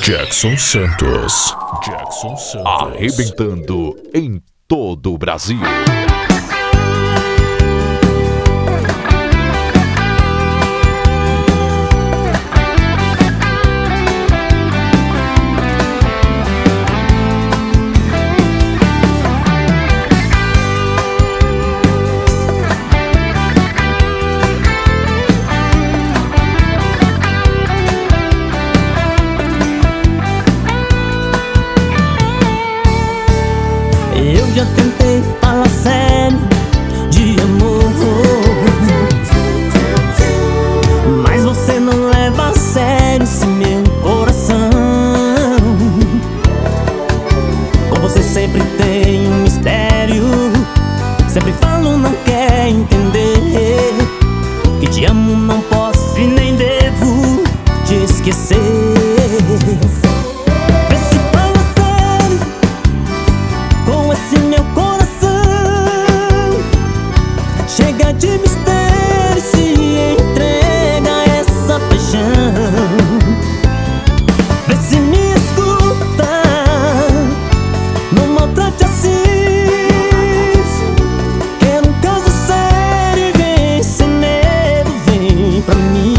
Jackson Santos. Jackson Santos. Arrebentando em todo o Brasil. Eu já tentei falar sério de amor, mas você não leva a sério esse meu coração. Com você sempre tem um mistério, sempre falo, não quer entender. Que te amo, não posso e nem devo te esquecer. Esse meu coração chega de mistério e se entrega a essa paixão. Vê se me escuta, não maltrate assim. Quero um caso sério e vem sem medo, vem pra mim.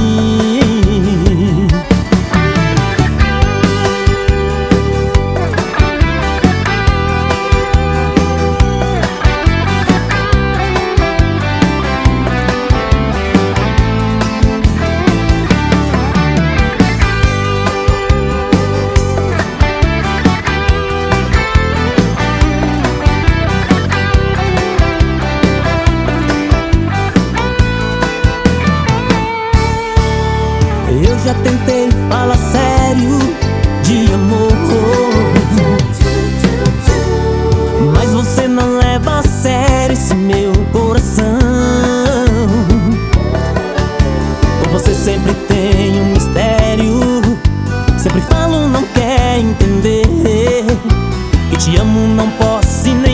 Eu já tentei falar sério de amor, mas você não leva a sério esse meu coração. Com você sempre tem um mistério, sempre falo, não quer entender. Que te amo, não posso e nem